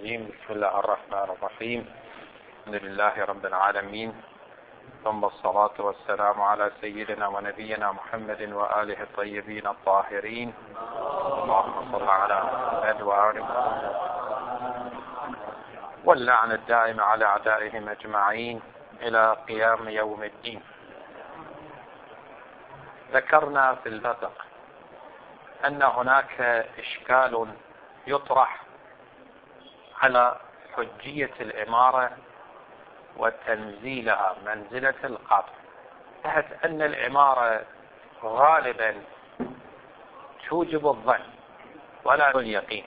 الرجيم. بسم الله الرحمن الرحيم. الحمد لله رب العالمين، ثم الصلاة والسلام على سيدنا ونبينا محمد وآله الطيبين الطاهرين. اللهم صل على محمد وآل محمد، واللعن الدائم على أعدائهم أجمعين إلى قيام يوم الدين. ذكرنا في البدء أن هناك إشكال يطرح على حجية الإمارة وتنزيلها منزلة القاضي، تحت أن الإمارة غالبا توجب الظن ولا اليقين.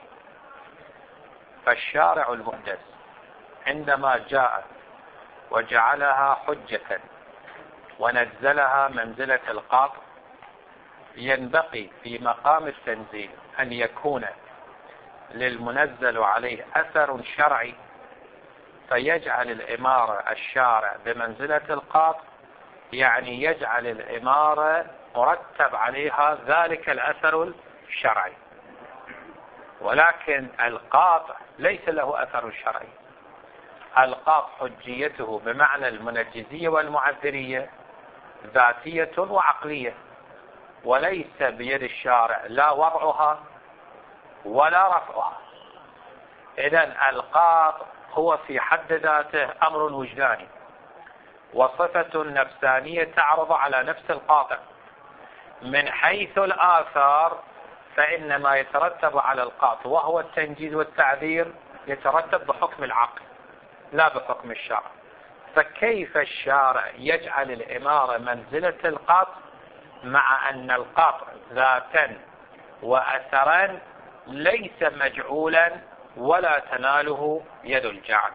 فالشارع المقدس عندما جاء وجعلها حجة ونزلها منزلة القاضي، ينبغي في مقام التنزيل أن يكون للمنزل عليه أثر شرعي، فيجعل الإمارة الشارع بمنزلة القاضي، يعني يجعل الإمارة مرتب عليها ذلك الأثر الشرعي. ولكن القاطع ليس له أثر شرعي. القاطع حجيته بمعنى المنجزية والمعذرية ذاتية وعقلية، وليس بيد الشارع لا وضعها ولا رفعها. إذن القاطع هو في حد ذاته أمر وجداني وصفة نفسانية تعرض على نفس القاطع. من حيث الآثار فإن ما يترتب على القاطع وهو التنجيز والتعذير يترتب بحكم العقل لا بحكم الشرع. فكيف الشارع يجعل الإمارة منزلة القاطع مع أن القاطع ذاتا وأثرا ليس مجعولا ولا تناله يد الجعل؟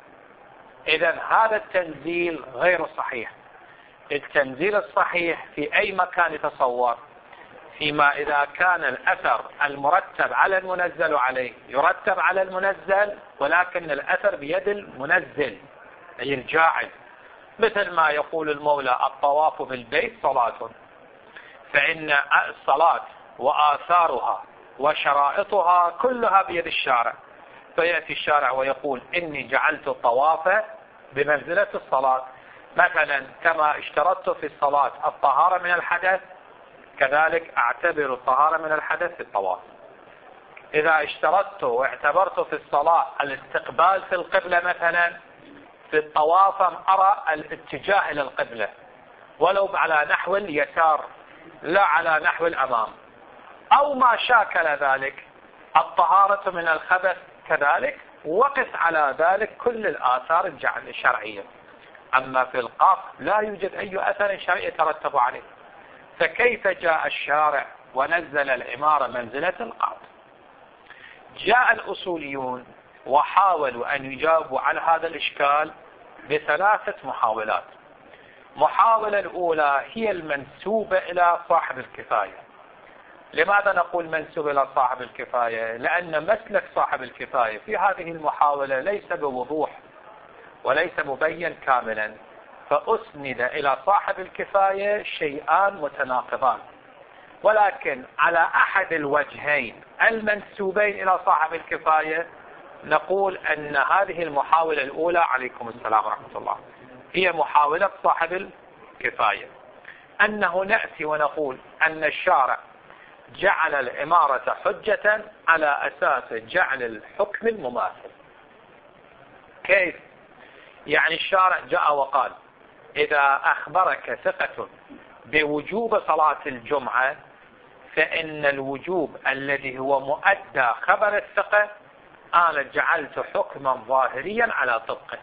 إذن هذا التنزيل غير صحيح. التنزيل الصحيح في أي مكان يتصور؟ فيما إذا كان الأثر المرتب على المنزل عليه يرتب على المنزل، ولكن الأثر بيد المنزل أي الجاعل، مثل ما يقول المولى: الطواف بالبيت صلاة. فإن الصلاة وآثارها وشرائطها كلها بيد الشارع، فيأتي الشارع ويقول: إني جعلت الطواف بمنزلة الصلاة. مثلا كما اشترطت في الصلاة الطهارة من الحدث، كذلك اعتبر الطهارة من الحدث في الطواف. إذا اشترطت واعتبرت في الصلاة الاستقبال في القبلة مثلا، في الطواف أرى الاتجاه إلى القبلة ولو على نحو اليسار لا على نحو الأمام، أو ما شاكل ذلك. الطهارة من الخبث كذلك، وقس على ذلك كل الآثار الشرعية. أما في القاف لا يوجد أي أثر شرعي يترتب عليه. فكيف جاء الشارع ونزل الإمارة منزلة القاف؟ جاء الأصوليون وحاولوا أن يجاوبوا على هذا الإشكال بثلاثة محاولات. محاولة الأولى هي المنسوبة إلى صاحب الكفاية. لماذا نقول منسوب إلى صاحب الكفاية؟ لأن مسلك صاحب الكفاية في هذه المحاولة ليس بوضوح وليس مبين كاملا، فأسند إلى صاحب الكفاية شيئان متناقضان. ولكن على أحد الوجهين المنسوبين إلى صاحب الكفاية نقول أن هذه المحاولة الأولى، عليكم السلام ورحمة الله، هي محاولة صاحب الكفاية. أنه نأتي ونقول أن الشارع جعل الإمارة حجة على أساس جعل الحكم المماثل. كيف؟ يعني الشارع جاء وقال: إذا أخبرك ثقة بوجوب صلاة الجمعة فإن الوجوب الذي هو مؤدى خبر الثقة أنا جعلت حكما ظاهريا على طبقه.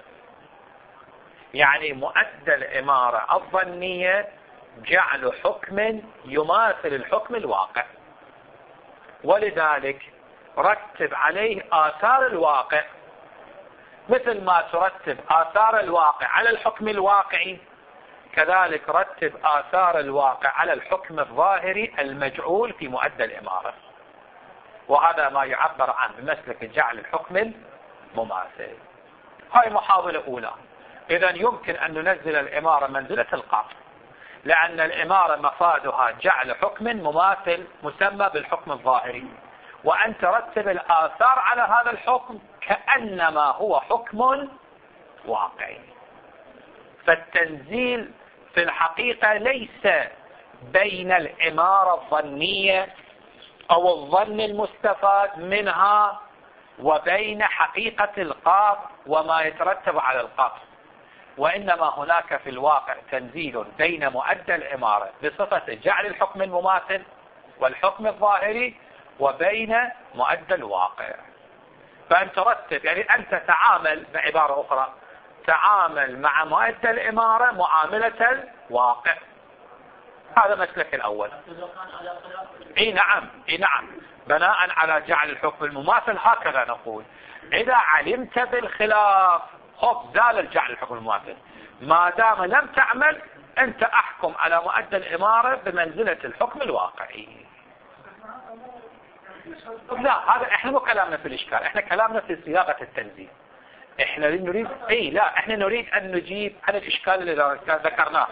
يعني مؤدى الإمارة الظنية جعل حكم يماثل الحكم الواقع، ولذلك رتب عليه آثار الواقع. مثل ما ترتب آثار الواقع على الحكم الواقعي، كذلك رتب آثار الواقع على الحكم الظاهري المجعول في مؤدى الإمارة. وهذا ما يعبر عنه بمسلك جعل الحكم المماثل. هاي محاولة أولى. إذن يمكن أن ننزل الإمارة منزلة القاضي، لأن الإمارة مفادها جعل حكم مماثل مسمى بالحكم الظاهري، وأن ترتب الآثار على هذا الحكم كأنما هو حكم واقعي. فالتنزيل في الحقيقة ليس بين الإمارة الظنية أو الظن المستفاد منها وبين حقيقة القاط وما يترتب على القاط، وإنما هناك في الواقع تنزيل بين مؤدى الإمارة بصفة جعل الحكم المماثل والحكم الظاهري وبين مؤدى الواقع. فأن ترتب يعني أنت تعامل، بعبارة أخرى تعامل مع مؤدى الإمارة معاملة الواقع. هذا مسلك الأول. اي نعم بناء على جعل الحكم المماثل هكذا نقول. إذا علمت بالخلاف زال الجعل الحكم المماثل، ما دام لم تعمل أنت أحكم على مؤدى الإمارة بمنزلة الحكم الواقعي. لا، هذا احنا مو كلامنا في الإشكال، احنا كلامنا في صياغة التنزيل. احنا نريد احنا نريد أن نجيب عن الإشكال اللي ذكرناه.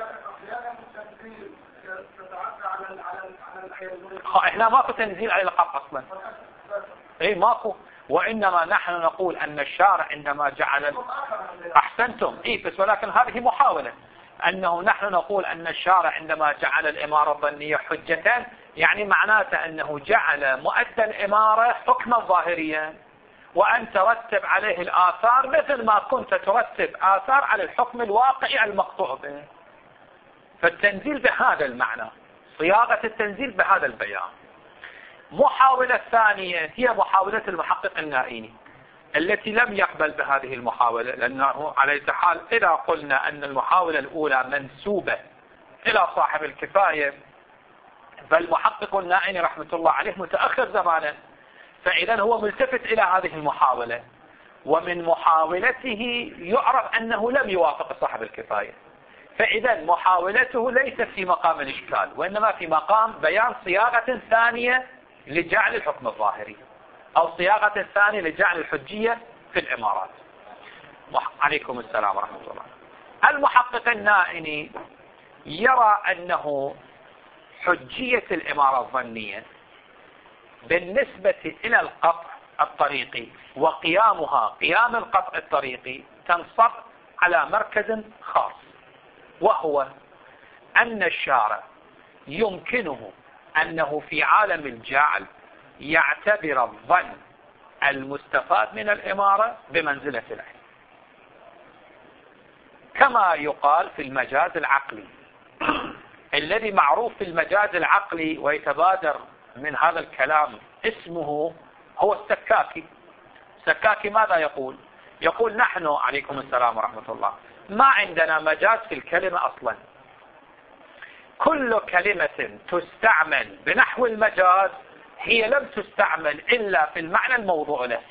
احنا ماكو تنزيل على القط اصلا، ماكو. وانما نحن نقول ان الشارع عندما جعل احسنتم بس ولكن هذه محاولة انه نحن نقول ان الشارع عندما جعل الامارة الظنية حجة، يعني معناته انه جعل مؤدى الامارة حكما ظاهريا، وان ترتب عليه الاثار مثل ما كنت ترتب اثار على الحكم الواقعي المقطوع به. فالتنزيل بهذا المعنى، صياغة التنزيل بهذا البيان. محاولة ثانية هي محاولة المحقق النائيني التي لم يقبل بهذه المحاولة، لأنه على حال إذا قلنا أن المحاولة الأولى منسوبة إلى صاحب الكفاية، فالمحقق النائيني رحمة الله عليه متأخر زمانا، فإذا هو ملتفت إلى هذه المحاولة، ومن محاولته يعرف أنه لم يوافق صاحب الكفاية. فإذا محاولته ليست في مقام الإشكال، وإنما في مقام بيان صياغة ثانية لجعل الحكم الظاهري، أو صياغة ثانية لجعل الحجية في الإمارات. عليكم السلام ورحمة الله. المحقق النائني يرى أنه حجية الإمارة الظنية بالنسبة إلى القطع الطريقي وقيامها قيام القطع الطريقي تنصب على مركز خاص، وهو أن الشارع يمكنه أنه في عالم الجعل يعتبر الظن المستفاد من الإمارة بمنزلة العلم، كما يقال في المجاز العقلي الذي معروف في المجاز العقلي ويتبادر من هذا الكلام اسمه هو السكاكي. السكاكي ماذا يقول؟ يقول نحن عليكم السلام ورحمة الله ما عندنا مجاز في الكلمة أصلا، كل كلمة تستعمل بنحو المجاز هي لم تستعمل إلا في المعنى الموضوع له.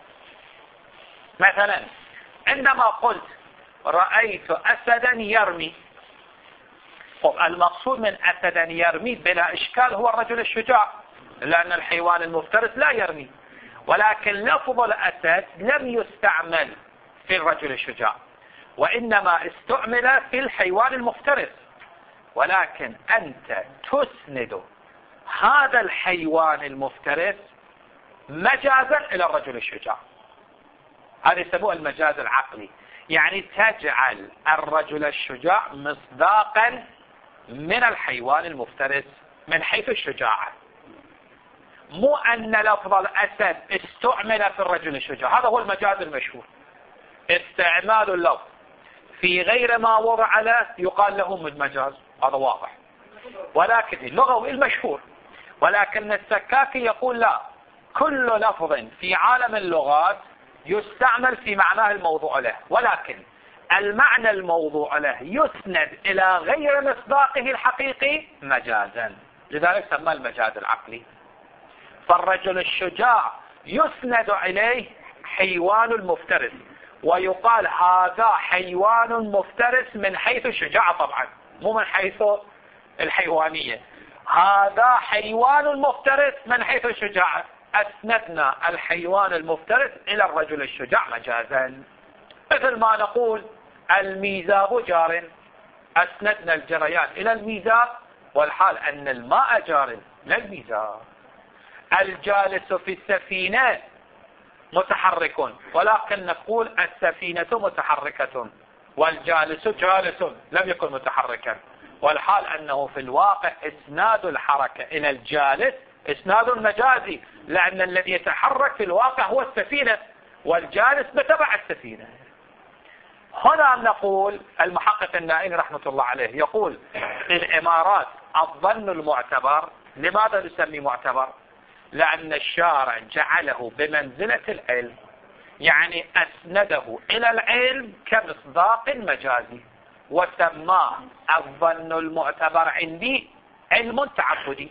مثلا عندما قلت رأيت أسدا يرمي، المقصود من أسدا يرمي بلا إشكال هو الرجل الشجاع، لأن الحيوان المفترس لا يرمي، ولكن لفظ الأسد لم يستعمل في الرجل الشجاع، وإنما استعمل في الحيوان المفترس، ولكن أنت تسند هذا الحيوان المفترس مجازا إلى الرجل الشجاع. هذا يسموه المجاز العقلي، يعني تجعل الرجل الشجاع مصداقا من الحيوان المفترس من حيث الشجاعة، مو أن لفظ الأسد استعمل في الرجل الشجاع. هذا هو المجاز المشهور، استعمال اللفظ في غير ما وضع له يقال له مجاز، هذا واضح، ولكن اللغوي المشهور. ولكن السكاكي يقول لا، كل لفظ في عالم اللغات يستعمل في معناه الموضوع له، ولكن المعنى الموضوع له يسند إلى غير مصداقه الحقيقي مجازا، لذلك سمى المجاز العقلي. فالرجل الشجاع يسند إليه حيوان المفترس، ويقال هذا حيوان مفترس من حيث الشجاعة طبعا، مو من حيث الحيوانية، هذا حيوان مفترس من حيث الشجاعة، أسندنا الحيوان المفترس إلى الرجل الشجاع مجازا. مثل ما نقول الميزاب جار، أسندنا الجريان إلى الميزاب، والحال أن الماء جار لا الميزاب. الجالس في السفينة متحرك، ولكن نقول السفينة متحركة والجالس جالس لم يكن متحركا، والحال أنه في الواقع إسناد الحركة إلى الجالس إسناد مجازي، لأن الذي يتحرك في الواقع هو السفينة والجالس بتبع السفينة. هنا نقول المحقق النائي رحمة الله عليه يقول الإمارات الظن المعتبر. لماذا نسميه معتبر؟ لأن الشارع جعله بمنزلة العلم، يعني أسنده إلى العلم كمصداق مجازي، وسماه الظن المعتبر عندي علم تعبدي.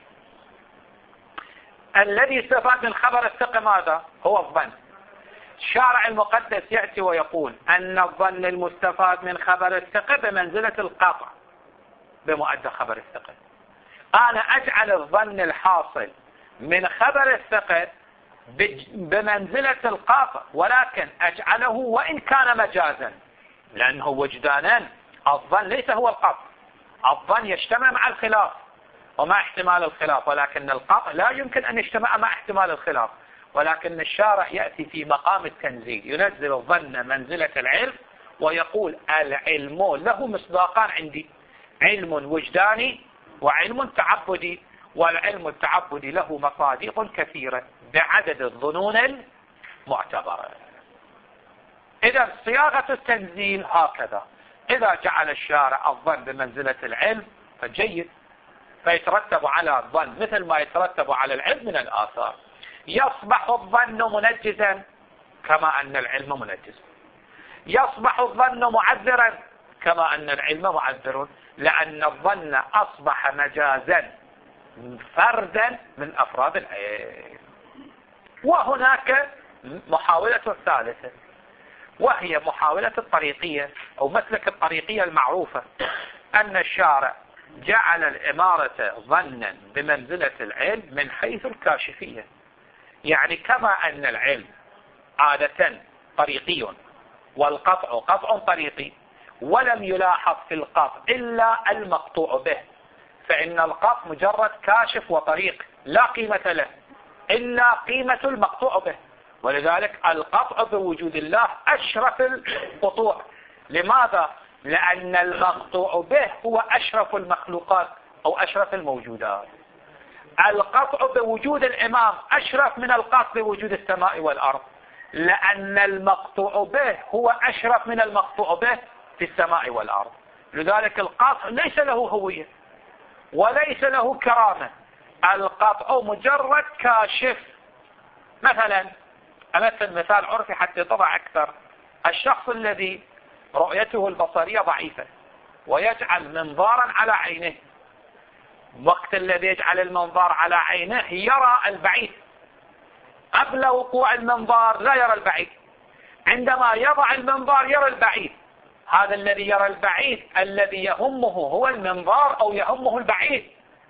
الذي يستفاد من خبر الثقة ماذا؟ هو الظن. الشارع المقدس يأتي ويقول أن الظن المستفاد من خبر الثقة بمنزلة القطع بمؤدى خبر الثقة. أنا أجعل الظن الحاصل من خبر الثقة بمنزلة القاطع، ولكن أجعله وإن كان مجازا، لأنه وجدانا الظن ليس هو القطع. الظن يجتمع مع الخلاف ومع احتمال الخلاف، ولكن القطع لا يمكن أن يجتمع مع احتمال الخلاف. ولكن الشارع يأتي في مقام التنزيل، ينزل الظن منزلة العلم ويقول العلم له مصداقان عندي، علم وجداني وعلم تعبدي، والعلم التعبدي له مصادق كثيرة بعدد الظنون المعتبرة. إذا صياغة التنزيل هكذا، إذا جعل الشارع الظن بمنزلة العلم فجيد، فيترتب على الظن مثل ما يترتب على العلم من الآثار. يصبح الظن منجزا كما أن العلم منجز، يصبح الظن معذرا كما أن العلم معذر، لأن الظن أصبح مجازا فردا من أفراد العلم. وهناك محاولة ثالثة، وهي محاولة الطريقية أو مسلك الطريقية المعروفة، أن الشارع جعل الإمارة ظنا بمنزلة العلم من حيث الكاشفية، يعني كما أن العلم عادة طريقي والقطع قطع طريقي، ولم يلاحظ في القطع إلا المقطوع به، فإن القطع مجرد كاشف وطريق لا قيمة له إلا قيمة المقطوع به، ولذلك القطع بوجود الله أشرف القطوع. لماذا؟ لأن المقطوع به هو أشرف المخلوقات أو أشرف الموجودات. القطع بوجود الإمام أشرف من القطع بوجود السماء والأرض، لأن المقطوع به هو أشرف من المقطوع به في السماء والأرض. لذلك القطع ليس له هوية وليس له كرامة، القطع مجرد كاشف. مثلا أمثل مثال عرفي حتى يطلع أكثر، الشخص الذي رؤيته البصرية ضعيفة ويجعل منظارا على عينه، وقت الذي يجعل المنظار على عينه يرى البعيد، قبل وقوع المنظار لا يرى البعيد، عندما يضع المنظار يرى البعيد. هذا الذي يرى البعيد الذي يهمه هو المنظار أو يهمه البعيد؟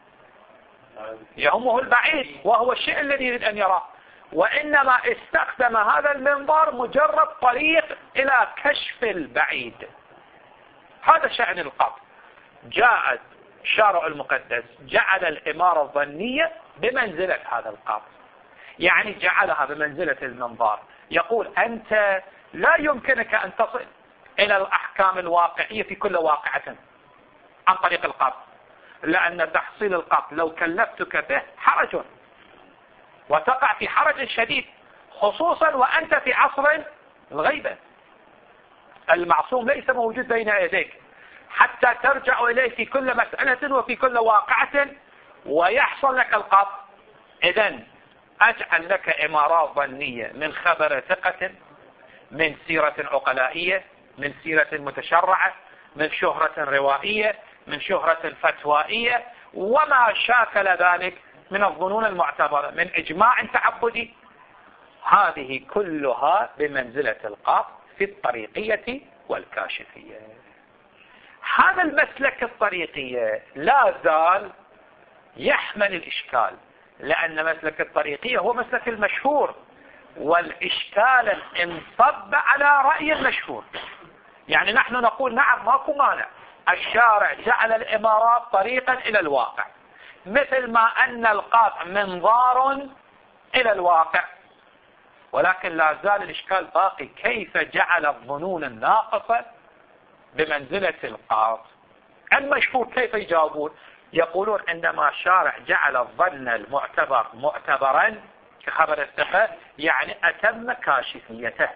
يهمه البعيد، وهو الشيء الذي يريد أن يراه، وإنما استخدم هذا المنظار مجرد طريق إلى كشف البعيد. هذا شأن القطع. جاءت الشارع المقدس جعل الإمارة الظنية بمنزلة هذا القطع، يعني جعلها بمنزلة المنظار. يقول أنت لا يمكنك أن تصل إلى الأحكام الواقعية في كل واقعة عن طريق القطع، لأن تحصيل القطع لو كلفتك به حرج، وتقع في حرج شديد، خصوصا وأنت في عصر الغيبة. المعصوم ليس موجود بين يديك حتى ترجع إليه في كل مسألة وفي كل واقعة ويحصل لك القطع. إذن أجعل لك إمارات ظنية من خبر ثقة، من سيرة عقلائية، من سيرة متشرعة، من شهرة روائية، من شهرة فتوائية، وما شاكل ذلك من الظنون المعتبرة، من إجماع تعبدي. هذه كلها بمنزلة القطع في الطريقية والكاشفية. هذا المسلك الطريقية لا زال يحمل الإشكال، لأن مسلك الطريقية هو مسلك المشهور، والإشكال انصب على رأي المشهور. يعني نحن نقول نعم ماكو مانع، الشارع جعل الإمارات طريقا إلى الواقع، مثل ما أن القطع منظار إلى الواقع. ولكن لا زال الإشكال باقي، كيف جعل الظنون الناقصة بمنزلة القاط؟ المشهور كيف يجاوبون؟ يقولون عندما الشارع جعل الظن المعتبر معتبرا كخبر الثقة يعني أتم كاشفيته.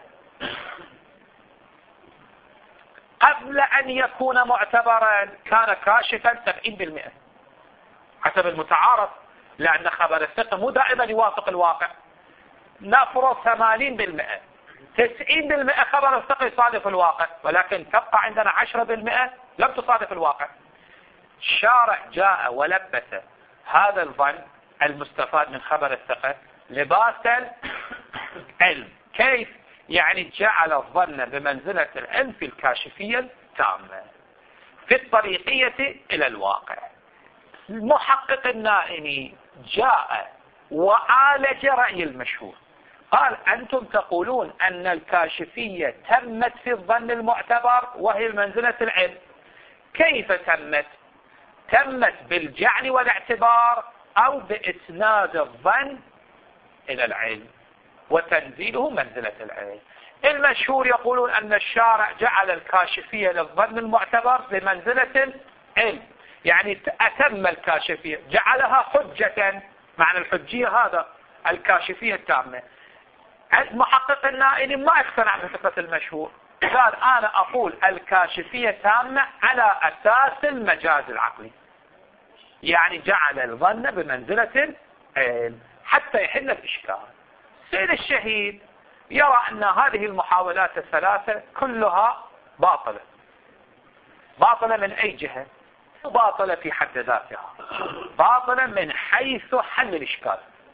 قبل أن يكون معتبرا كان كاشفا 70% حسب المتعارف، لأن خبر الثقة مو دائما يوافق الواقع. نفرض 80%، 90% خبر الثقة يصادف الواقع، ولكن تبقى عندنا 10% لم تصادف الواقع. الشارع جاء ولبس هذا الظن المستفاد من خبر الثقة لباس العلم. كيف؟ يعني جعل الظن بمنزلة العلم في الكاشفية التامة في الطريقية إلى الواقع. المحقق النائني جاء وعالج رأي المشهور، قال أنتم تقولون أن الكاشفية تمت في الظن المعتبر وهي منزلة العلم. كيف تمت؟ تمت بالجعل والاعتبار أو بإسناد الظن إلى العلم وتنزيله منزلة العلم. المشهور يقولون أن الشارع جعل الكاشفية للظن المعتبر بمنزلة العلم، يعني أتم الكاشفية، جعلها حجة. معنى الحجية هذا الكاشفية التامة. المحقق النائني ما اقتنع بفكرة المشهور، قال أنا أقول الكاشفية تامة على أساس المجاز العقلي، يعني جعل الظن بمنزلة العلم حتى يحل الإشكال. سيد الشهيد يرى أن هذه المحاولات الثلاثة كلها باطلة. باطلة من أي جهة؟ باطلة في حد ذاتها، باطلة من حيث حل الإشكال.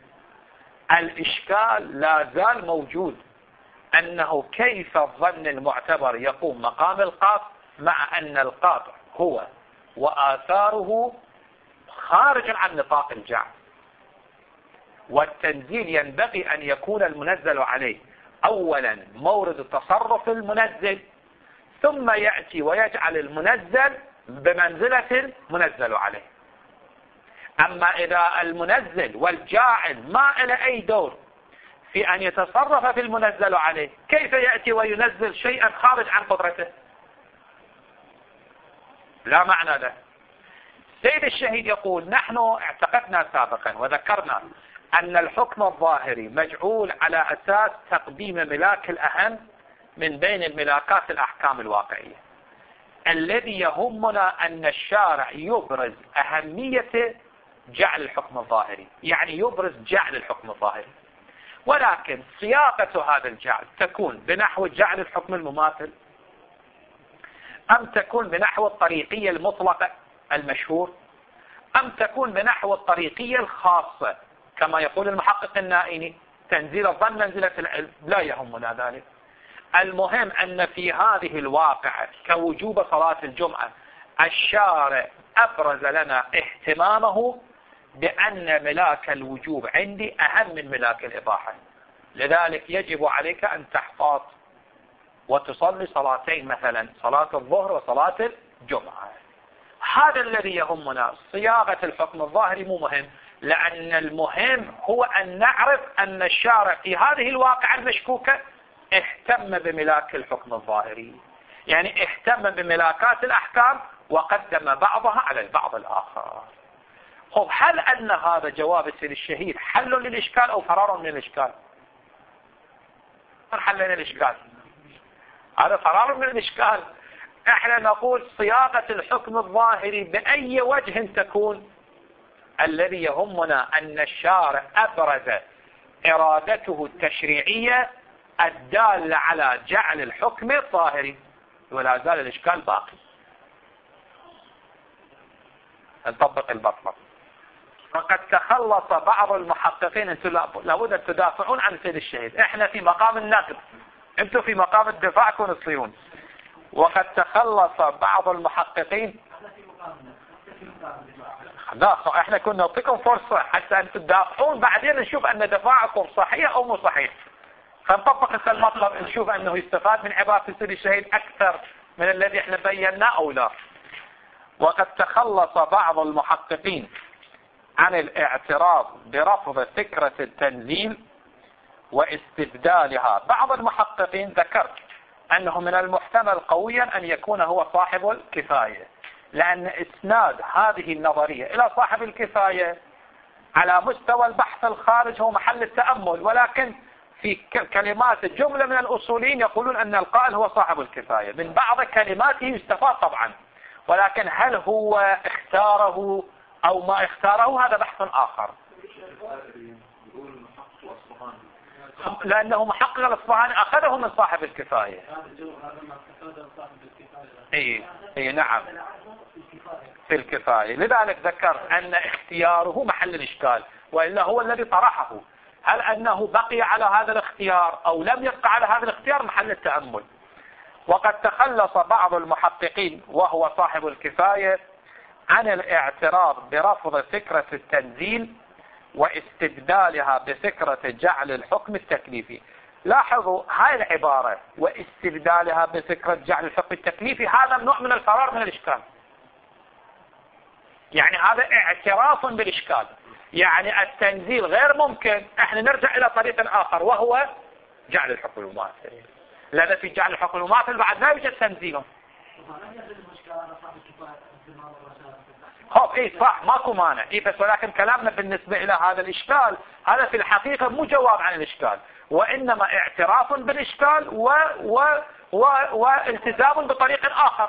الإشكال لا زال موجود، أنه كيف الظن المعتبر يقوم مقام القاطع مع أن القاطع هو وآثاره خارج عن نطاق الجعل. والتنزيل ينبغي أن يكون المنزل عليه أولا مورد تصرف المنزل، ثم يأتي ويجعل المنزل بمنزلة المنزل عليه. أما إذا المنزل والجاعل ما إلى أي دور في أن يتصرف في المنزل عليه، كيف يأتي وينزل شيئا خارج عن قدرته؟ لا معنى له. سيد الشهيد يقول نحن اعتقدنا سابقا وذكرنا أن الحكم الظاهري مجعول على أساس تقديم ملاك الأهم من بين الملاكات الأحكام الواقعية. الذي يهمنا أن الشارع يبرز أهمية جعل الحكم الظاهري، يعني يبرز جعل الحكم الظاهري، ولكن صياغة هذا الجعل تكون بنحو جعل الحكم المماثل، أم تكون بنحو الطريقية المطلقة المشهور، أم تكون بنحو الطريقية الخاصة كما يقول المحقق النائني تنزيل الظن منزلة العلم. لا يهمنا ذلك. المهم أن في هذه الواقعة كوجوب صلاة الجمعة الشارع أبرز لنا اهتمامه بأن ملاك الوجوب عندي أهم من ملاك الإباحة، لذلك يجب عليك أن تحفظ وتصلي صلاتين، مثلا صلاة الظهر وصلاة الجمعة. هذا الذي يهمنا. صياغة الحكم الظاهري مو مهم، لأن المهم هو أن نعرف أن الشارع في هذه الواقعة المشكوكة اهتم بملاك الحكم الظاهري، يعني اهتم بملاكات الأحكام وقدم بعضها على البعض الآخر. خب هل أن هذا جواب السيد الشهيد حل للإشكال أو فرار من الإشكال؟ حل للإشكال، هذا فرار من الإشكال. احنا نقول صياغة الحكم الظاهري بأي وجه تكون، الذي يهمنا أن الشارع أبرز إرادته التشريعية الدالة على جعل الحكم الظاهري، ولا زال الإشكال باقي. نطبق البطلة. فقد تخلص بعض المحققين، انتم لابد ان تدافعون عن سيد الشهيد، احنا في مقام النقد، انتم في مقام الدفاع كونوا تصيرون. وقد تخلص بعض المحققين، لا احنا كنا نعطيكم فرصة حتى ان تدافعون، بعدين نشوف ان دفاعكم صحيح او مو صحيح، فنطبق المطلب نشوف انه يستفاد من عبارة سيد الشهيد اكثر من الذي احنا بيناه او لا. وقد تخلص بعض المحققين عن الاعتراض برفض فكرة التنزيل واستبدالها. بعض المحققين ذكر أنه من المحتمل قويا أن يكون هو صاحب الكفاية، لأن إسناد هذه النظرية إلى صاحب الكفاية على مستوى البحث الخارج هو محل التأمل، ولكن في كلمات جملة من الأصوليين يقولون أن القائل هو صاحب الكفاية. من بعض كلماته يستفاد طبعا، ولكن هل هو اختاره أو ما اختاره هذا بحث آخر. لأنه محقق الأصفهاني أخذه من صاحب الكفاية. اي نعم في الكفاية، لذلك ذكر أن اختياره محل الإشكال، وإلا هو الذي طرحه. هل أنه بقي على هذا الاختيار أو لم يبقى على هذا الاختيار محل التأمل. وقد تخلص بعض المحققين وهو صاحب الكفاية عن الاعتراض برفض فكرة التنزيل واستبدالها بفكرة جعل الحكم التكليفي. لاحظوا هاي العبارة واستبدالها بفكرة جعل الحكم التكليفي، هذا نوع من الفرار من الإشكال. يعني هذا اعتراف بالإشكال، يعني التنزيل غير ممكن، احنا نرجع إلى طريق آخر وهو جعل الحكم المماثل، لأن في جعل الحكم المماثل بعد لا يوجد تنزيله. صح ماكو مانع، بس ولكن كلامنا بالنسبة إلى هذا الإشكال هذا في الحقيقة مو جواب عن الإشكال، وإنما اعتراف بالإشكال والتزام بطريق آخر.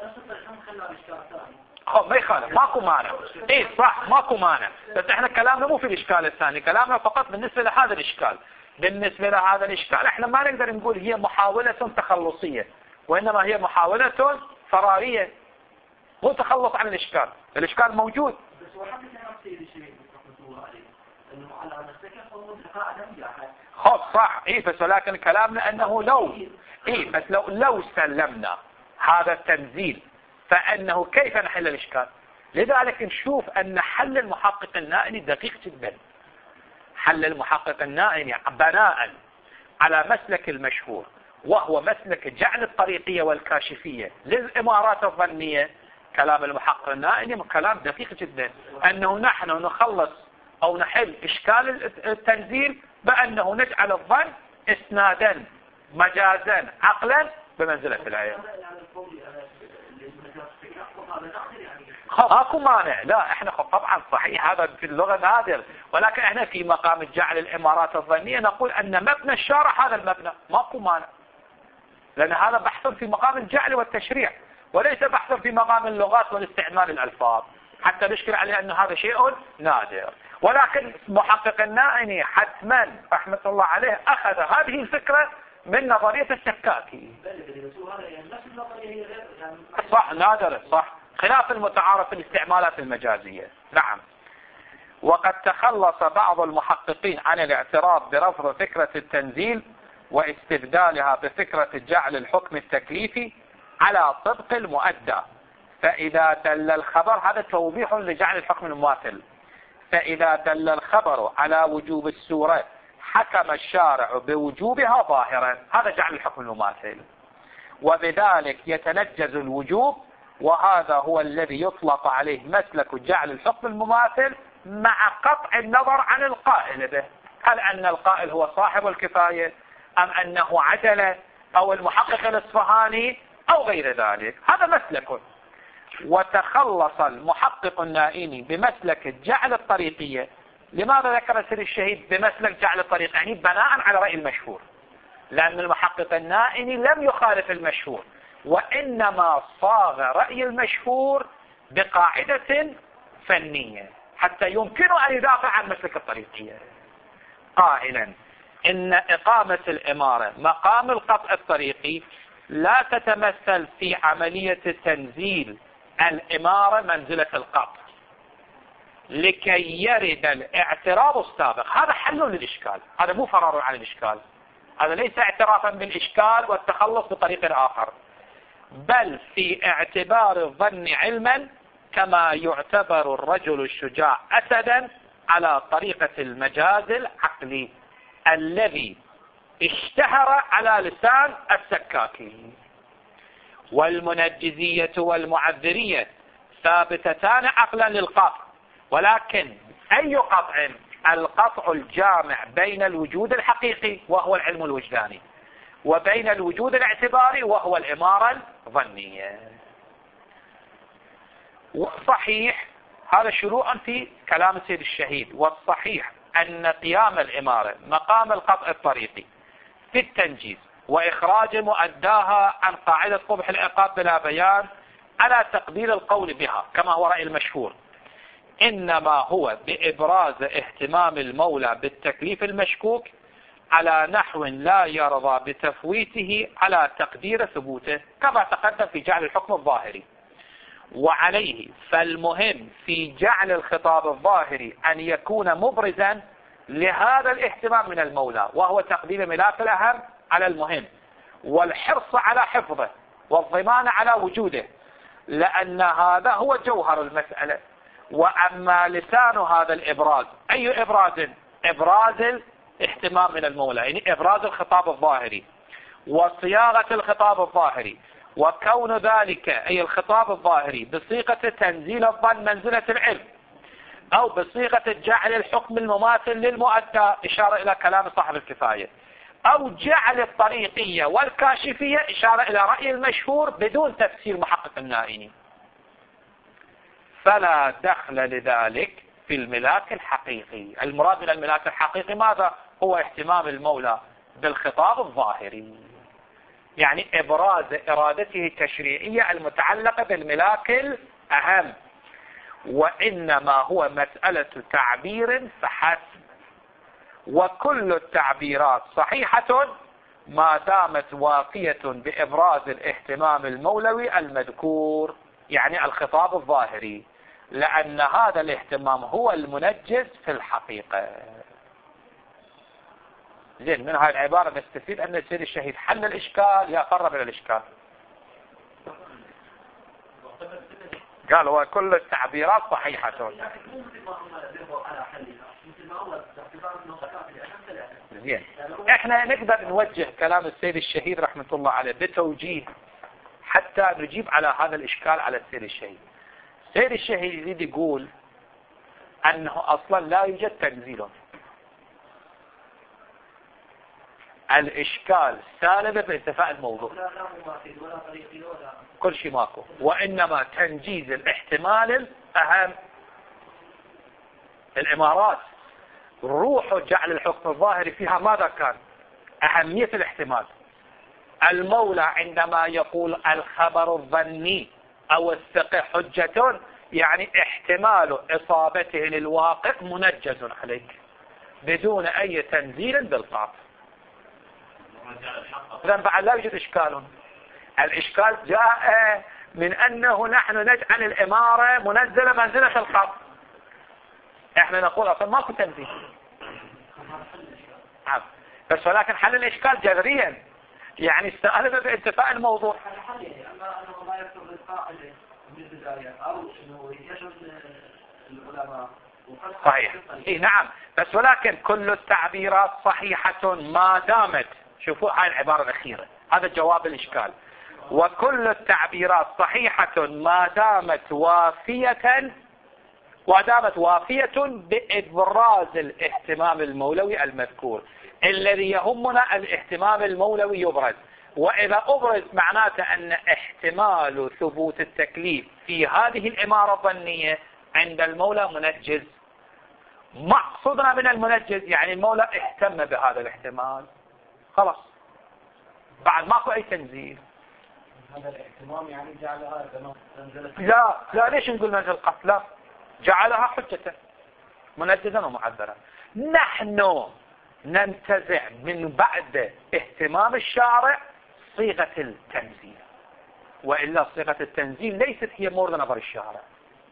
ما يخالف ماكو مانع. صح ماكو مانع، بس احنا كلامنا مو في الإشكال الثاني، كلامنا فقط بالنسبة لهذا الإشكال. بالنسبة لهذا الإشكال احنا ما نقدر نقول هي محاولة تخلصية، وإنما هي محاولة فرارية، مو تخلص عن الإشكال. الإشكال موجود. بس وحتى كلام سيد الشيخ رحمه الله عليه انه على نفسك هو قاعده نجاح. صح بس ولكن كلامنا انه بس لو سلمنا هذا التنزيل فانه كيف نحل الإشكال. لذلك نشوف ان حل المحقق النائني دقيق جدا. حل المحقق النائني بناء على مسلك المشهور، وهو مسلك جعل الطريقية والكاشفية للإمارات الظنية. كلام المحقق النائني كلام دقيق جدا، أنه نحن نخلص أو نحل إشكال التنزيل بأنه نجعل الظن إسنادا مجازا عقلا بمنزلة العين. ماكو مانع، لا احنا طبعا صحيح هذا في اللغة نادر، ولكن احنا في مقام جعل الإمارات الظنية نقول أن مبنى الشارع هذا المبنى، ماكو مانع، لأن هذا بحث في مقام الجعل والتشريع وليس بحثا في مقام اللغات والاستعمال الألفاظ، حتى نشكل عليه أن هذا شيء نادر. ولكن محقق النائني حتما رحمة الله عليه أخذ هذه الفكرة من نظرية السكاكي. صح نادر، صح خلاف المتعارف في الاستعمالات المجازية. نعم. وقد تخلص بعض المحققين عن الاعتراض برفض فكرة التنزيل واستبدالها بفكرة جعل الحكم التكليفي على طبق المؤدى. فإذا دل الخبر، هذا توضيح لجعل الحكم المماثل، فإذا دل الخبر على وجوب السورة حكم الشارع بوجوبها ظاهرا، هذا جعل الحكم المماثل، وبذلك يتنجز الوجوب، وهذا هو الذي يطلق عليه مسلك جعل الحكم المماثل مع قطع النظر عن القائل به. هل أن القائل هو صاحب الكفاية أم أنه عدل أو المحقق الأصفهاني أو غير ذلك، هذا مسلك. وتخلص المحقق النائني بمسلك جعل الطريقية. لماذا ذكر سيد الشهيد بمسلك جعل الطريقية؟ يعني بناء على رأي المشهور، لأن المحقق النائني لم يخالف المشهور، وإنما صاغ رأي المشهور بقاعدة فنية حتى يمكن أن يدافع عن مسلك الطريقية، قائلا إن إقامة الإمارة مقام القطع الطريقي لا تتمثل في عملية تنزيل الإمارة منزلة القطع لكي يرد الاعتراض السابق. هذا حل للإشكال، هذا مو فرار عن الإشكال، هذا ليس اعترافا بالإشكال والتخلص بطريق آخر، بل في اعتبار الظن علما كما يعتبر الرجل الشجاع أسدا على طريقة المجاز العقلي الذي اشتهر على لسان السكاكي. والمنجزية والمعذرية ثابتتان عقلا للقطع، ولكن أي قطع القطع الجامع بين الوجود الحقيقي وهو العلم الوجداني وبين الوجود الاعتباري وهو الإمارة الظنية. والصحيح هذا شروعا في كلام السيد الشهيد، والصحيح أن قيام الإمارة مقام القطع الطريقي في التنجيز وإخراج مؤداها عن قاعدة قبح العقاب بلا بيان على تقدير القول بها كما هو رأي المشهور، إنما هو بإبراز اهتمام المولى بالتكليف المشكوك على نحو لا يرضى بتفويته على تقدير ثبوته كما تقدم في جعل الحكم الظاهري. وعليه فالمهم في جعل الخطاب الظاهري أن يكون مبرزا لهذا الاهتمام من المولى، وهو تقديم ملاك الأهم على المهم والحرص على حفظه والضمان على وجوده، لأن هذا هو جوهر المسألة. وأما لسان هذا الإبراز، أي إبراز؟ إبراز الاهتمام من المولى، يعني إبراز الخطاب الظاهري وصياغة الخطاب الظاهري، وكون ذلك أي الخطاب الظاهري بصيغة تنزيل الظن منزلة العلم أو بصيغة جعل الحكم المماثل للمؤدى، إشارة إلى كلام صاحب الكفاية، أو جعل الطريقية والكاشفية، إشارة إلى رأي المشهور بدون تفسير محقق النائني، فلا دخل لذلك في الملاك الحقيقي. المراد من الملاك الحقيقي ماذا؟ هو اهتمام المولى بالخطاب الظاهري، يعني إبراز إرادته التشريعية المتعلقة بالملاك الأهم، وإنما هو مسألة تعبير فحسب، وكل التعبيرات صحيحة ما دامت وافية بإبراز الاهتمام المولوي المذكور، يعني الخطاب الظاهري، لأن هذا الاهتمام هو المنجز في الحقيقة. زين، من هذه العبارة نستفيد أن السيد الشهيد حل الإشكال يا قرب إلى الإشكال. قال وكل التعبيرات صحيحة. زين، احنا نقدر نوجه كلام السيد الشهيد رحمة الله عليه بتوجيه حتى نجيب على هذا الإشكال على السيد الشهيد. السيد الشهيد يريد يقول أنه أصلا لا يوجد تنزيل، الإشكال سالب بانتفاء الموضوع، كل شيء ماكو، وإنما تنجيز الاحتمال الأهم. الإمارات روح جعل الحكم الظاهري فيها ماذا كان؟ أهمية الاحتمال. المولى عندما يقول الخبر الظني أو الثقة حجة، يعني احتمال إصابته للواقع منجز عليك بدون أي تنزيل بالقاف. إذن بعد لا يوجد إشكال. الإشكال جاء من أنه نحن نجعل الإمارة منزلة منزلة القاف، احنا نقول أصلا ماكو تنزيل، بس ولكن حل الإشكال جذريا، يعني استألم بانتفاء الموضوع. صحيح، إيه نعم، بس ولكن كل التعبيرات صحيحة ما دامت، شوفوا هاي العبارة الأخيرة، هذا جواب الإشكال، وكل التعبيرات صحيحة ما دامت وافية بإبراز الاهتمام المولوي المذكور. الذي يهمنا الاهتمام المولوي يبرز، وإذا أبرز معناته أن احتمال ثبوت التكليف في هذه الإمارة الظنية عند المولى منجز. مقصودنا من المنجز يعني المولى اهتم بهذا الاحتمال، خلاص بعد ماكو أي تنزيل. هذا الاهتمام يعني جعلها لا ليش نقول منزل القتل؟ لا، جعلها حجة منجزا ومعذرا. نحن ننتزع من بعد اهتمام الشارع صيغة التنزيل، وإلا صيغة التنزيل ليست هي مورد نظر الشارع.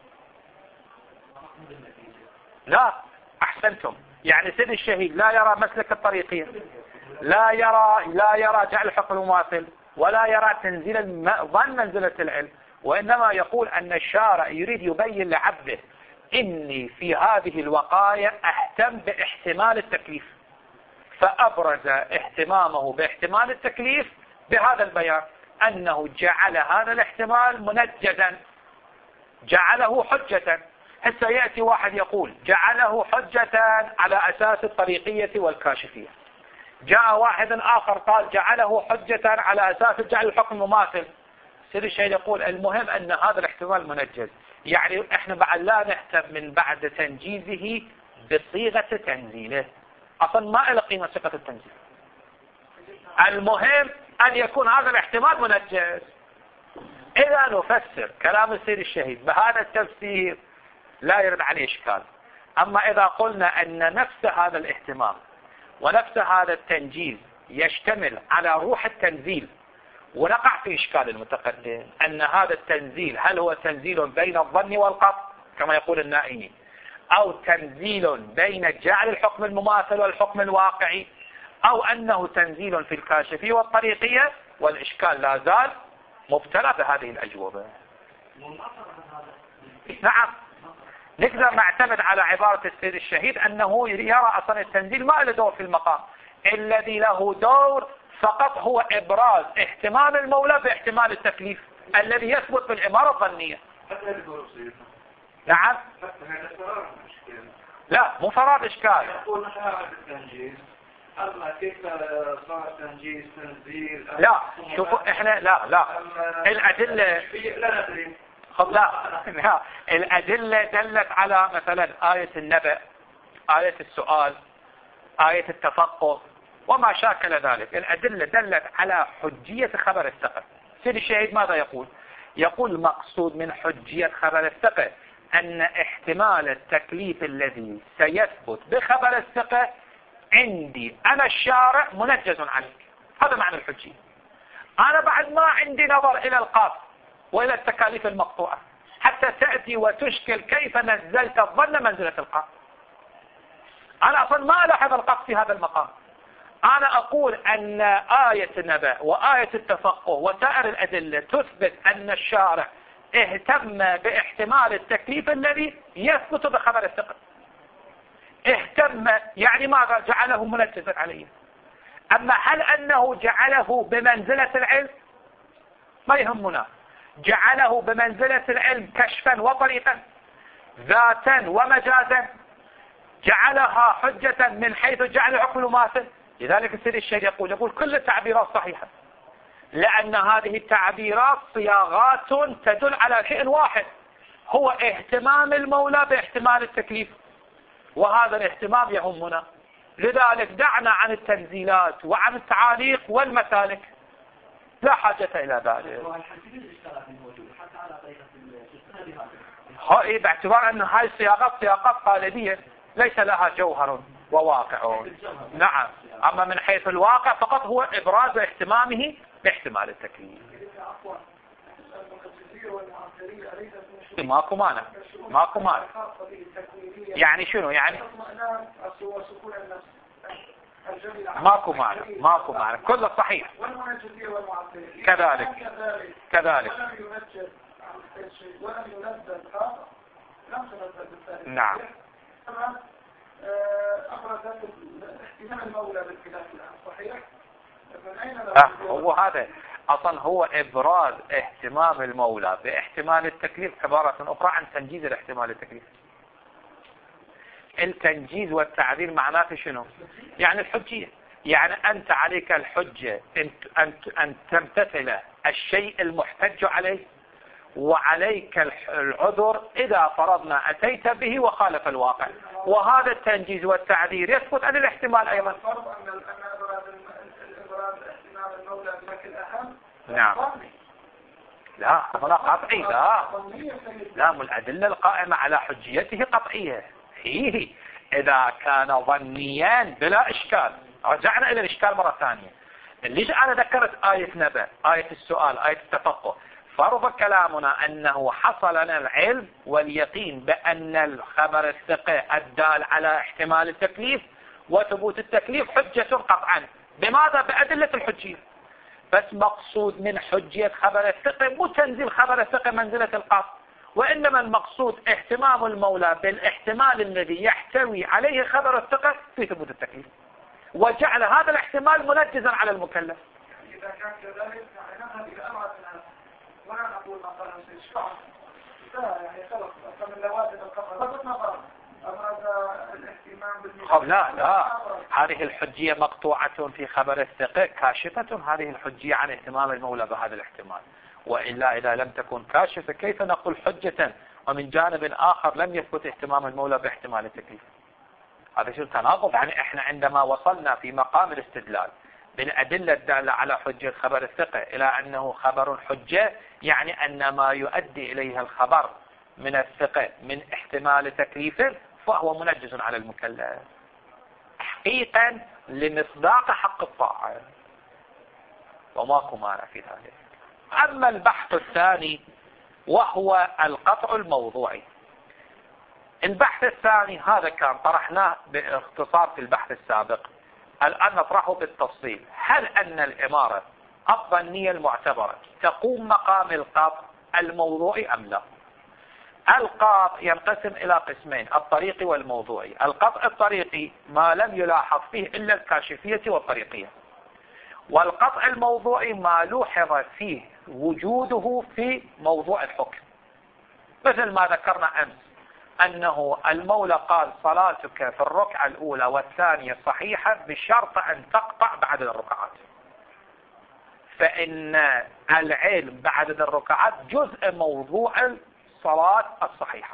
لا، أحسنتم، يعني سيد الشهيد لا يرى مسلك الطريقية، لا يرى جعل الحكم المماثل، ولا يرى تنزيل الظن منزلة العلم، وإنما يقول أن الشارع يريد يبين لعبده إني في هذه الوقاية أهتم باحتمال التكليف، فأبرز اهتمامه باحتمال التكليف بهذا البيان، أنه جعل هذا الاحتمال منجزا، جعله حجة، هسه يأتي واحد يقول جعله حجة على أساس الطريقية والكاشفية. جاء واحد آخر قال جعله حجة على أساس جعل الحكم مماثل. سيد الشيخ يقول المهم أن هذا الاحتمال منجز، يعني احنا بعد لا نهتم من بعد تنجيزه بصيغة تنزيله، أصلا ما له قيمة صيغة التنزيل، المهم أن يكون هذا الاحتمال منجز. إذا نفسر كلام السيد الشهيد بهذا التفسير لا يرد عليه إشكال. أما إذا قلنا أن نفس هذا الاحتمال ونفس هذا التنجيز يشتمل على روح التنزيل، ونقع في إشكال المتقدم أن هذا التنزيل هل هو تنزيل بين الظن والقطع كما يقول النائمي، أو تنزيل بين جعل الحكم المماثل والحكم الواقعي، أو أنه تنزيل في الكاشفية والطريقية، والإشكال لا زال مبتلى بهذه الأجوبة. نعم، نقدر نعتمد على عبارة السيد الشهيد أنه يرى أصلا التنزيل ما له دور في المقام، الذي له دور فقط هو إبراز احتمال المولى باحتمال التكليف الذي يثبت بالعبارة الظنية. نعم، لا مو فراد إشكال. يقول نحن هذا التنجيز أما كيف صار تنجيز تنزيل؟ لا شوفوا احنا لا الأدلة لا الأدلة دلت على مثلا آية النبأ، آية السؤال، آية التفقه وما شاكل ذلك. الأدلة دلت على حجية خبر الثقة. سيد الشهيد ماذا يقول؟ يقول المقصود من حجية خبر الثقة أن احتمال التكليف الذي سيثبت بخبر الثقة عندي أنا الشارع منجز عنك. هذا معنى الحجية. أنا بعد ما عندي نظر إلى القاف وإلى التكاليف المقطوعة حتى تأتي وتشكل كيف نزلت الظن منزلة القاف. أنا أصلا ما ألاحظ القاف في هذا المقام. أنا أقول أن آية النبأ وآية التفقه وسائر الأدلة تثبت أن الشارع اهتم باحتمال التكليف الذي يثبت بخبر الثقة. اهتم يعني ماذا؟ جعله منجزا عليه. أما هل أنه جعله بمنزلة العلم؟ ما يهمنا. جعله بمنزلة العلم كشفا وطريقا، ذاتا ومجازا، جعلها حجة من حيث جعل الحكم المماثل. لذلك السيد الشيخ يقول كل التعبيرات صحيحة، لأن هذه التعبيرات صياغات تدل على شيء واحد، هو اهتمام المولى باحتمال التكليف، وهذا الاهتمام يهمنا. لذلك دعنا عن التنزيلات وعن التعاليق والمسالك، لا حاجة إلى ذلك. باعتبار أن هذه الصياغات قالبية ليس لها جوهر وواقع. نعم، أما من حيث الواقع فقط هو إبراز اهتمامه باحتمال التكليف. ماكو مانع. يعني شنو يعني؟ ماكو مانع كله صحيح. كذلك نعم. هو هذا أصلا هو إبراز اهتمام المولى باحتمال التكليف عبارة أخرى عن تنجيز الاحتمال التكليف. التنجيز والتعديل معناته شنو؟ يعني الحجية، يعني أنت عليك الحجة أن تمتثل الشيء المحتج عليه، وعليك العذر إذا فرضنا أتيت به وخالف الواقع. وهذا التنجيز والتعديل يثبت عن الاحتمال أيضا. نعم. لا هنا قطعي. لا الأدلة القائمة على حجيته قطعية. هي إذا كان ظنيا بلا إشكال. رجعنا إلى الإشكال مرة ثانية. ليش أنا ذكرت آية نبأ، آية السؤال، آية التفقه؟ فرض كلامنا أنه حصل لنا العلم واليقين بأن الخبر الثقة الدال على احتمال التكليف وثبوت التكليف حجة قطعا. بماذا؟ بأدلة الحجية. بس مقصود من حجية خبر الثقة مو تنزيل خبر الثقة منزلة القاف، وإنما المقصود اهتمام المولى بالاحتمال الذي يحتوي عليه خبر الثقة في ثبوت التكليف، وجعل هذا الاحتمال منجزا على المكلف. إذا كان كذلك نذهب إلى أبعد الآن، ولا نقول مثلا لا هذه الحجية مقطوعة في خبر الثقة كاشفة هذه الحجية عن اهتمام المولى بهذا الاحتمال، وإلا إذا لم تكن كاشفة كيف نقول حجة ومن جانب آخر لم يثبت اهتمام المولى باحتمال التكليف؟ هذا شيء تناقض. يعني احنا عندما وصلنا في مقام الاستدلال بالأدلة الدالة على حجة خبر الثقة إلى أنه خبر حجة، يعني أن ما يؤدي إليه الخبر من الثقة من احتمال تكليف فهو منجز على المكلف تحقيقا لمصداق حق الطاعة، وماكو مانع في ذلك. أما البحث الثاني وهو القطع الموضوعي. البحث الثاني هذا كان طرحناه باختصار في البحث السابق، الآن نطرحه بالتفصيل. هل أن الإمارة الظنية المعتبرة تقوم مقام القطع الموضوعي أم لا؟ القطع ينقسم إلى قسمين، الطريقي والموضوعي. القطع الطريقي ما لم يلاحظ فيه إلا الكاشفية والطريقية، والقطع الموضوعي ما لوحظ فيه وجوده في موضوع الحكم، مثل ما ذكرنا أمس أنه المولى قال صلاتك في الركعة الأولى والثانية صحيحة بشرط أن تقطع بعدد الركعات، فإن العلم بعدد الركعات جزء موضوع الصلاة الصحيحة،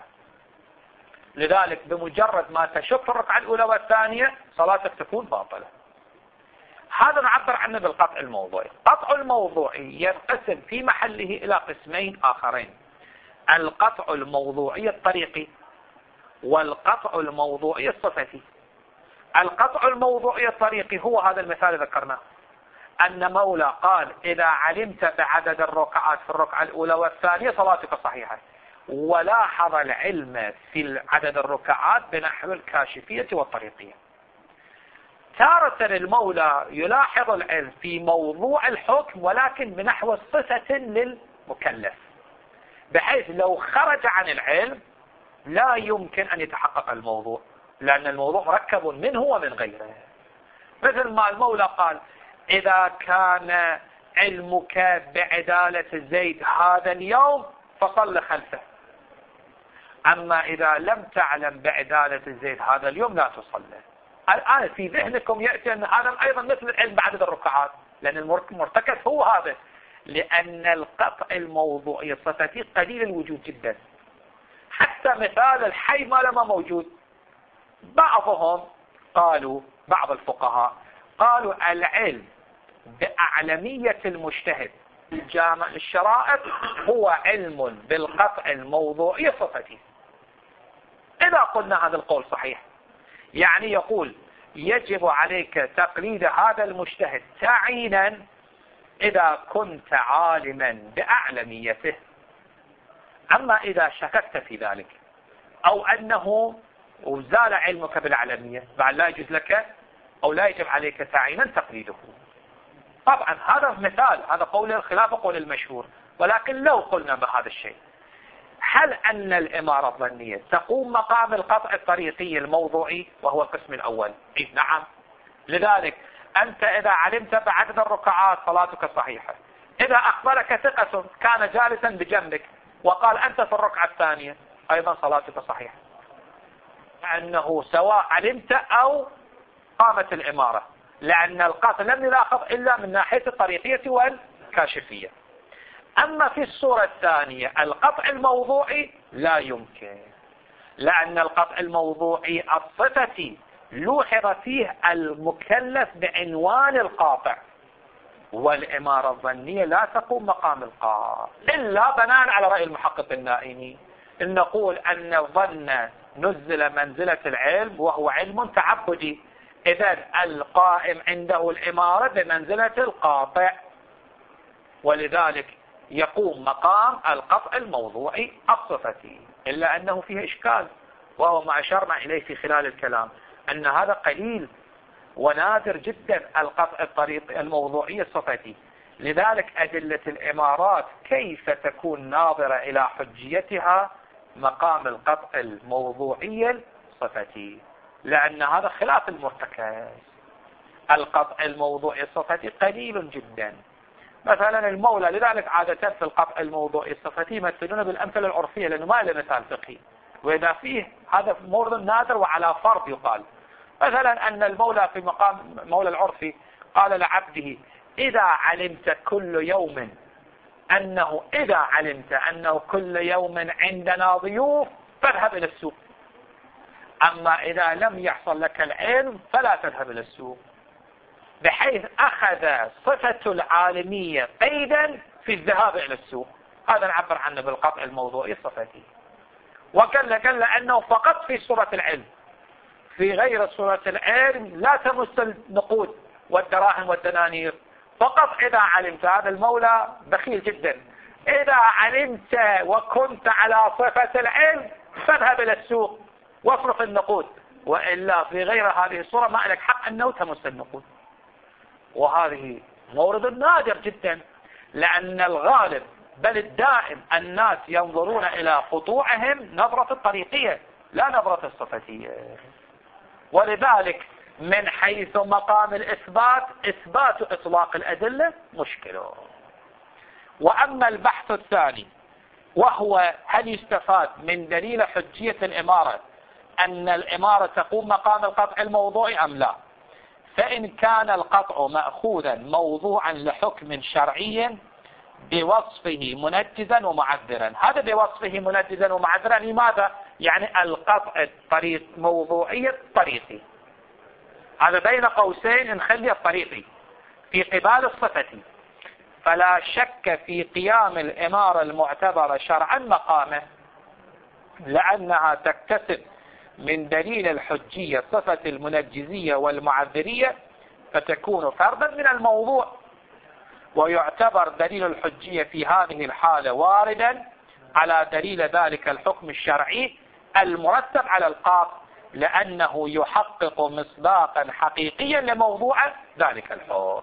لذلك بمجرد ما تشك في الركعة الأولى والثانية صلاتك تكون باطلة. هذا نعبر عنه بالقطع الموضوعي. القطع الموضوعي ينقسم في محله إلى قسمين آخرين، القطع الموضوعي الطريقي والقطع الموضوعي الصفتي. القطع الموضوعي الطريقي هو هذا المثال ذكرناه، أن مولى قال إذا علمت بعدد الركعات في الركعة الأولى والثانية صلاتك صحيحة، ولاحظ العلم في عدد الركعات بنحو الكاشفية والطريقية. تارة المولى يلاحظ العلم في موضوع الحكم ولكن بنحو صفة للمكلف، بحيث لو خرج عن العلم لا يمكن أن يتحقق الموضوع، لأن الموضوع مركب منه ومن غيره. مثل ما المولى قال إذا كان علمك بعدالة زيد هذا اليوم فصل خلفه، أما إذا لم تعلم بعدالة زيد هذا اليوم لا تصلي. الآن في ذهنكم يأتي أن هذا أيضا مثل العلم بعدد الركعات، لأن المرتكز هو هذا، لأن القطع الموضوعي الصفتي قليل الوجود جدا، حتى مثال الحي ما لما موجود. بعضهم قالوا، بعض الفقهاء قالوا العلم بأعلمية المجتهد الجامع للشرائط هو علم بالقطع الموضوعي الصفتي. إذا قلنا هذا القول صحيح، يعني يقول يجب عليك تقليد هذا المجتهد تعيينا إذا كنت عالما بأعلميته. أما إذا شككت في ذلك أو أنه زال علمك بالأعلمية بعد لا يجوز لك أو لا يجب عليك تعيينا تقليده. طبعا هذا مثال، هذا قول خلاف قول المشهور، ولكن لو قلنا بهذا الشيء، هل أن الإمارة الظنية تقوم مقام القطع الطريقي الموضوعي وهو القسم الأول؟ إيه نعم. لذلك أنت إذا علمت بعدد الركعات صلاتك صحيحة، إذا أخبرك ثقة كان جالسا بجنبك وقال أنت في الركعة الثانية أيضا صلاتك صحيحة، أنه سواء علمت أو قامت الإمارة، لأن القطع لم يلاحظ إلا من ناحية الطريقية والكاشفية. أما في الصورة الثانية القطع الموضوعي لا يمكن، لأن القطع الموضوعي الصفتي لوحظ فيه المكلف بعنوان القاطع، والإمارة الظنية لا تقوم مقام القاطع إلا بناء على رأي المحقق النائمي، إن نقول أن الظن نزل منزلة العلم وهو علم تعبدي، إذن القائم عنده الإمارة بمنزلة القاطع، ولذلك يقوم مقام القطع الموضوعي الصفتي. إلا أنه فيه إشكال، وهو ما أشرنا إليه في خلال الكلام، أن هذا قليل ونادر جدا القطع الطريقي الموضوعي الصفتي. لذلك أدلة الإمارات كيف تكون ناظرة إلى حجيتها مقام القطع الموضوعي الصفتي، لأن هذا خلاف المرتكز. القطع الموضوعي الصفتي قليل جدا، مثلا المولى، لذلك عادة في القطع الموضوعي الصفتي يمثلون بالأمثلة العرفية لأنه ما له مثال فقهي، وإذا فيه هذا مورد نادر وعلى فرض يقال. مثلا أن المولى في مقام مولى العرفي قال لعبده إذا علمت أنه كل يوم عندنا ضيوف فاذهب إلى السوق، أما إذا لم يحصل لك العلم فلا تذهب إلى السوق، بحيث أخذ صفة العالمية قيدا في الذهاب إلى السوق. هذا نعبر عنه بالقطع الموضوعي الصفتي. وقال أنه فقط في صورة العلم، في غير صورة العلم لا تمس النقود والدراهم والدنانير، فقط إذا علمت. هذا المولى بخيل جدا، إذا علمت وكنت على صفة العلم فاذهب إلى السوق واصرف النقود، وإلا في غير هذه الصورة ما لك حق أنه تمس النقود. وهذه مورد نادر جدا، لأن الغالب بل الدائم الناس ينظرون إلى قطوعهم نظرة الطريقية لا نظرة الصفتية. ولذلك من حيث مقام الإثبات إثبات إطلاق الأدلة مشكله. وأما البحث الثاني وهو هل يستفاد من دليل حجية الإمارة أن الإمارة تقوم مقام القطع الموضوعي أم لا، فإن كان القطع مأخوذا موضوعا لحكم شرعي بوصفه منجزا ومعذرا. هذا بوصفه منجزا ومعذرا لماذا؟ يعني القطع الطريق موضوعي الطريقي، هذا بين قوسين نخلي الطريقي في قبال الصفة. فلا شك في قيام الإمارة المعتبرة شرعا مقامه، لأنها تكتسب من دليل الحجية صفة المنجزية والمعذرية، فتكون فردا من الموضوع. ويعتبر دليل الحجية في هذه الحالة واردا على دليل ذلك الحكم الشرعي المرتب على القاطع، لأنه يحقق مصداقا حقيقيا لموضوع ذلك الحكم.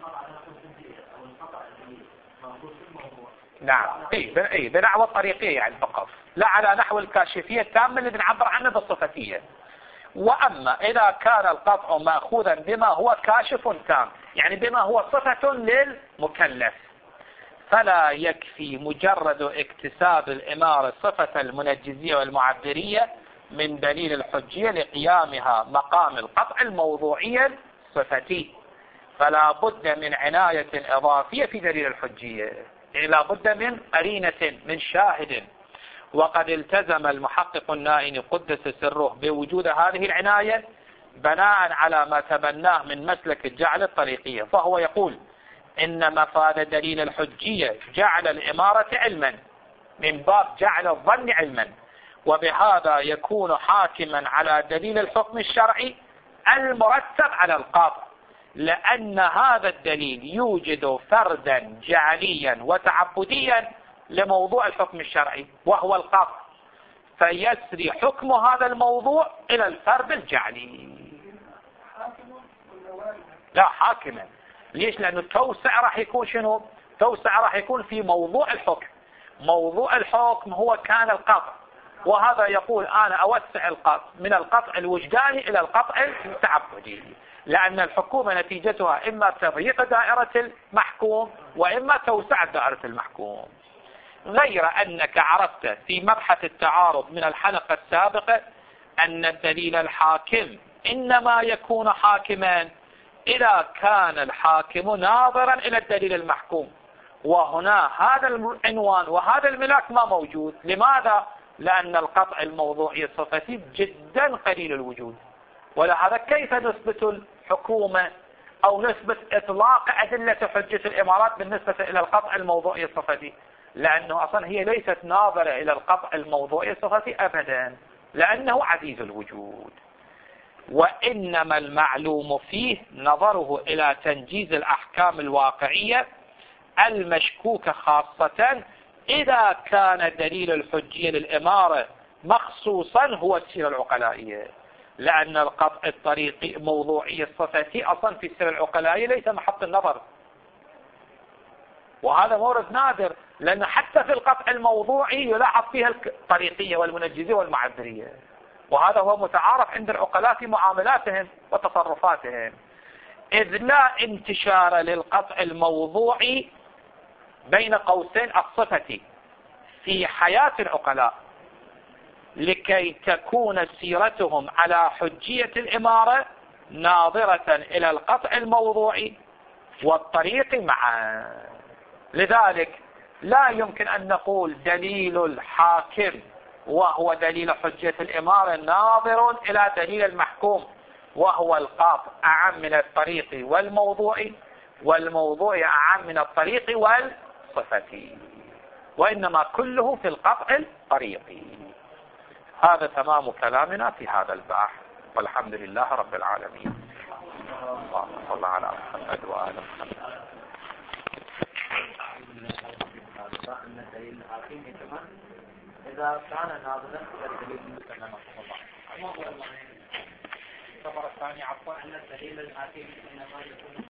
نعم، بنحو الطريقية يعني فقط، لا على نحو الكاشفية التامة اللي بنعبر عنه بالصفتية. وأما إذا كان القطع مأخوذا بما هو كاشف تام، يعني بما هو صفة للمكلف، فلا يكفي مجرد اكتساب الإمارة صفة المنجزية والمعذرية من دليل الحجية لقيامها مقام القطع الموضوعي الصفتي، فلا بد من عناية إضافية في دليل الحجية، لا بد من قرينة من شاهد. وقد التزم المحقق النائي قدس سره بوجود هذه العناية بناء على ما تبناه من مسلك الجعل الطريقية، فهو يقول إن مفاد دليل الحجية جعل الإمارة علما من باب جعل الظن علما، وبهذا يكون حاكما على دليل الحكم الشرعي المرتب على القاطع، لأن هذا الدليل يوجد فردا جعليا وتعبديا لموضوع الحكم الشرعي وهو القطع، فيسري حكم هذا الموضوع إلى الفرد الجعلي. لا حاكما. ليش؟ لأنه توسع راح يكون شنو؟ توسع راح يكون في موضوع الحكم. موضوع الحكم هو كان القطع، وهذا يقول أنا أوسع القطع من القطع الوجداني إلى القطع التعبدي، لأن الحكومة نتيجتها إما تضييق دائرة المحكوم وإما توسع دائرة المحكوم. غير أنك عرفت في مبحث التعارض من الحلقة السابقة أن الدليل الحاكم إنما يكون حاكما إذا كان الحاكم ناظرا إلى الدليل المحكوم، وهنا هذا العنوان وهذا الملاك ما موجود. لماذا؟ لأن القطع الموضوعي الصفتي جدا قليل الوجود، ولهذا كيف نثبت الحكومة أو نثبت إطلاق أدلة حجة الإمارات بالنسبة إلى القطع الموضوعي الصفتي؟ لأنه أصلا هي ليست ناظرة إلى القطع الموضوعي الصفتي أبدا، لأنه عزيز الوجود. وإنما المعلوم فيه نظره إلى تنجيز الأحكام الواقعية المشكوكة، خاصة إذا كان دليل الحجية للإمارة مخصوصا هو السيرة العقلائية، لأن القطع الطريقي موضوعي الصفتي أصلا في السيرة العقلائية ليس محط النظر، وهذا مورد نادر، لأن حتى في القطع الموضوعي يلاحظ فيها الطريقية والمنجزية والمعذرية، وهذا هو متعارف عند العقلاء في معاملاتهم وتصرفاتهم، إذ لا انتشار للقطع الموضوعي بين قوسين الصفة في حياة العقلاء لكي تكون سيرتهم على حجية الإمارة ناظرة إلى القطع الموضوعي والطريق معا. لذلك لا يمكن أن نقول دليل الحاكم وهو دليل حجية الإمارة ناظر إلى دليل المحكوم وهو القاطع أعم من الطريق والموضوع، والموضوع أعم من الطريق والصفة، وإنما كله في القطع الطريقي. هذا تمام كلامنا في هذا البحث، والحمد لله رب العالمين. اللهم صل على محمد وآل محمد. إذا كان ناظرا إلى الدليل المسلم الخبر الثاني عفوا أن الدليل الحاكم إنما يكون